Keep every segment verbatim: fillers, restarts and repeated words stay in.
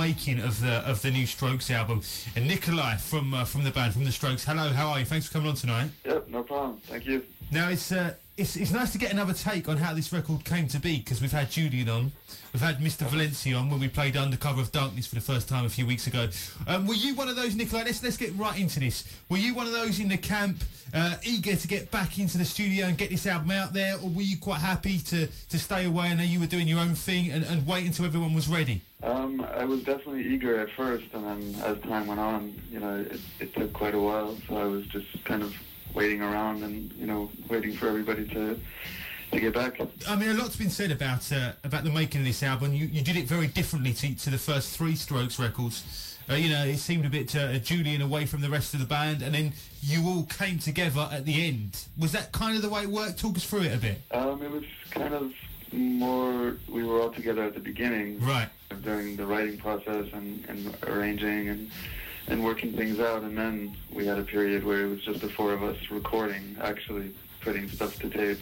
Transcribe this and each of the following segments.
making of the of the new Strokes album. And Nikolai from uh, from the band, from the Strokes. Hello, how are you? Thanks for coming on tonight. Yep, no problem. Thank you. Now it's uh, it's it's nice to get another take on how this record came to be, because we've had Julian on, we've had Mister Valencia on when we played Undercover of Darkness for the first time a few weeks ago. Um, were you one of those, Nikolai? Let's let's get right into this. Were you one of those in the camp, uh, eager to get back into the studio and get this album out there, or were you quite happy to, to stay away and know you were doing your own thing and, and wait until everyone was ready? Um, I was definitely eager at first, and then as time went on, you know, it, it took quite a while, so I was just kind of waiting around and, you know, waiting for everybody to to get back. I mean, a lot's been said about uh, about the making of this album. You, you did it very differently to, to the first three Strokes records. Uh, you know, it seemed a bit uh, Julian away from the rest of the band, and then you all came together at the end. Was that kind of the way it worked? Talk us through it a bit. Um, it was kind of more, we were all together at the beginning. Right. During the writing process and, and arranging and and working things out, and then we had a period where it was just the four of us recording, actually putting stuff to tape,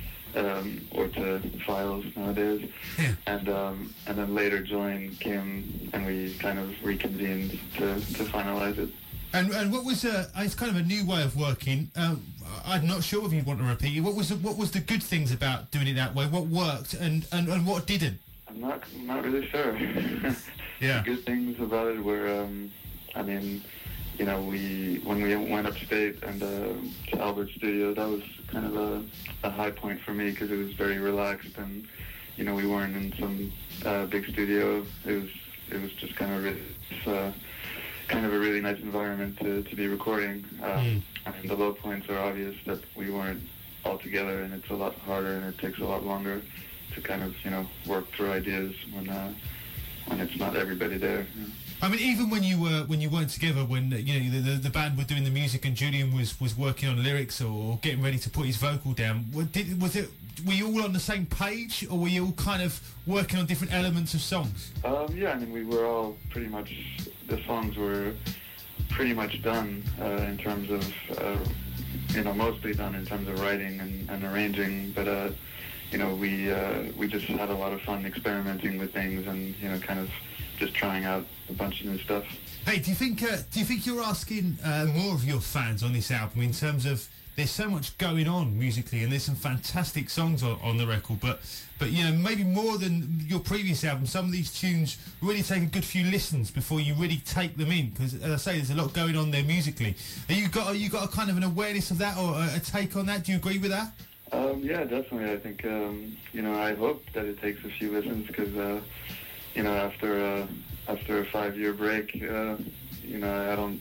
um, or to files nowadays. Yeah. And um, and then later Julian came and we kind of reconvened to, to finalize it. And and what was uh, it's kind of a new way of working. Um, I'm not sure if you want to repeat it. What was the, what was the good things about doing it that way? What worked and, and, and what didn't? I'm not I'm not really sure. Yeah. The good things about it were, um, I mean, you know, we when we went upstate and uh, to Albert's studio, that was kind of a, a high point for me because it was very relaxed, and you know, we weren't in some uh, big studio. It was it was just kind of really, uh, kind of a really nice environment to, to be recording. Um, mm. I mean, the low points are obvious that we weren't all together, and it's a lot harder and it takes a lot longer to kind of, you know, work through ideas when uh, when it's not everybody there. You know. I mean, even when you were when you weren't together, when you know the, the the band were doing the music and Julian was, was working on lyrics or getting ready to put his vocal down, what did, was it? Were you all on the same page, or were you all kind of working on different elements of songs? Um, yeah, I mean, we were all pretty much, the songs were pretty much done uh, in terms of, uh, you know, mostly done in terms of writing and, and arranging, but. Uh, You know, we uh, we just had a lot of fun experimenting with things and, you know, kind of just trying out a bunch of new stuff. Hey, do you think uh, do you think you're asking uh, more of your fans on this album in terms of there's so much going on musically and there's some fantastic songs on, on the record, but but you know, maybe more than your previous album, some of these tunes really take a good few listens before you really take them in, because as I say, there's a lot going on there musically. Have you got you got a kind of an awareness of that or a, a take on that? Do you agree with that? Um, yeah, definitely. I think, um, you know, I hope that it takes a few listens because, uh, you know, after uh, after a five-year break, uh, you know, I don't,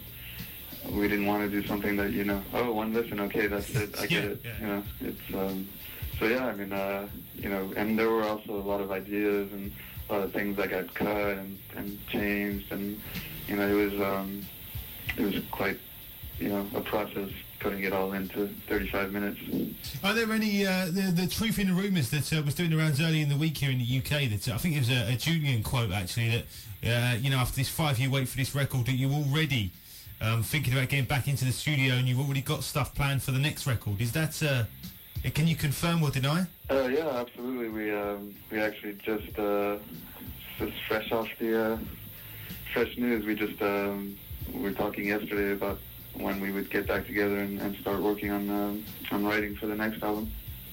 we didn't want to do something that, you know, oh, one listen, okay, that's it, I get yeah, it. Yeah. You know, it's, um, so yeah, I mean, uh, you know, and there were also a lot of ideas and a lot of things that got cut and, and changed, and, you know, it was, um, it was quite, you know, a process putting it all into thirty-five minutes. Are there any, uh, the, the truth in the rumours that uh, was doing the rounds early in the week here in the U K, that uh, I think it was a, a Julian quote actually, that, uh, you know, after this five-year wait for this record, that you're already um, thinking about getting back into the studio and you've already got stuff planned for the next record. Is that, uh, can you confirm or deny? Uh, yeah, absolutely. We um, we actually just, uh, just fresh off the uh, fresh news, we just, um, we were talking yesterday about when we would get back together and, and start working on um, on writing for the next album,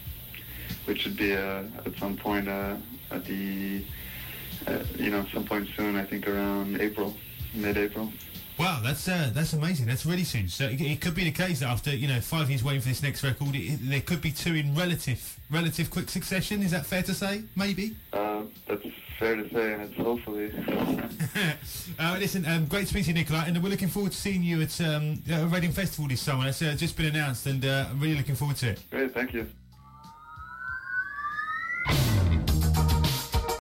which should be uh, at some point uh, at the uh, you know some point soon. I think around April, mid-April. Wow, that's uh, that's amazing. That's really soon. So it, it could be the case that after you know five years waiting for this next record, it, it, there could be two in relative relative quick succession. Is that fair to say? Maybe. Uh, that's fair to say, and it's hopefully. uh, listen, um, great to meet you, Nikolai, and we're looking forward to seeing you at um, uh, Reading Festival this summer. It's uh, just been announced, and uh, I'm really looking forward to it. Great, thank you.